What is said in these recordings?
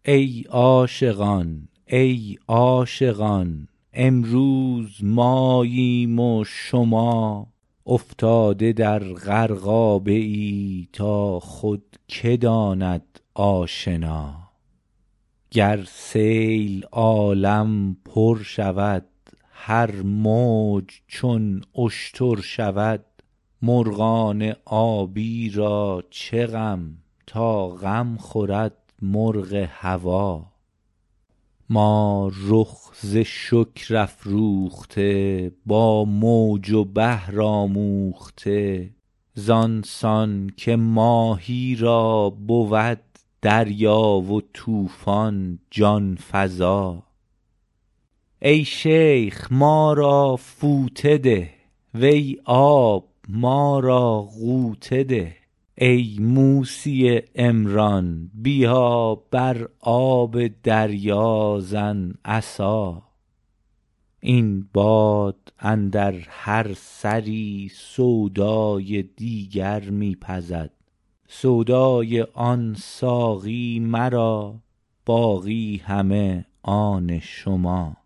ای عاشقان ای عاشقان امروز ماییم و شما افتاده در غرقابه ای تا خود که داند آشنا گر سیل عالم پر شود هر موج چون اشتر شود مرغان آبی را چه غم تا غم خورد مرغ هوا ما رخ ز شکر افروخته با موج و بحر آموخته زان سان که ماهی را بود دریا و طوفان جان فزا ای شیخ ما را فوطه ده وی آب ما را غوطه ده ای موسی عمران بیا بر آب دریا زن عصا این باد اندر هر سری سودای دیگر می پزد سودای آن ساقی مرا باقی همه آن شما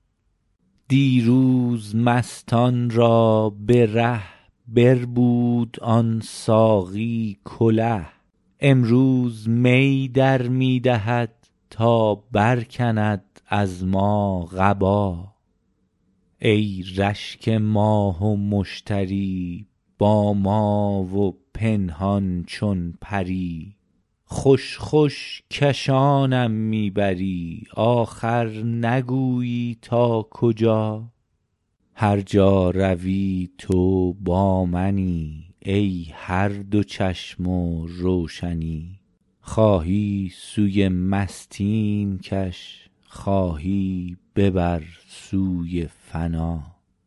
دیروز مستان را به ره بربود آن ساقی کله امروز می در می دهد تا برکند از ما قبا ای رشک ماه و مشتری با ما و پنهان چون پری خوش خوش کشانم می بری آخر نگویی تا کجا هر جا روی تو با منی ای هر دو چشم و روشنی خواهی سوی مستیم کش خواهی ببر سوی فنا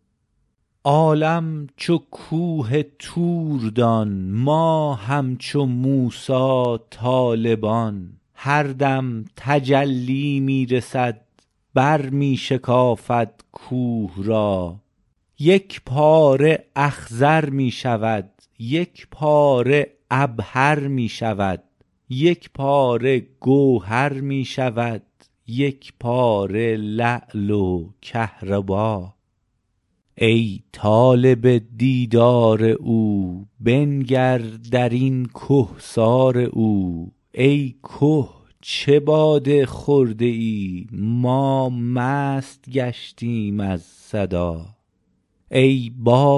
عالم چو کوه طور دان ما همچو موسی طالبان هر دم تجلی می رسد بر می شکافد کوه را یک پاره اخضر می شود یک پاره عبهر می شود یک پاره گوهر می شود یک پاره لعل و کهربا ای طالب دیدار او بنگر در این کهسار او ای که چه باده خورده ای ما مست گشتیم از صدا ای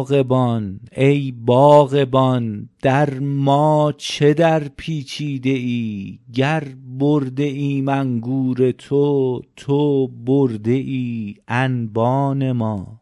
باغبان در ما چه در پیچیده ای گر برده ایم انگور تو تو برده ای انبان ما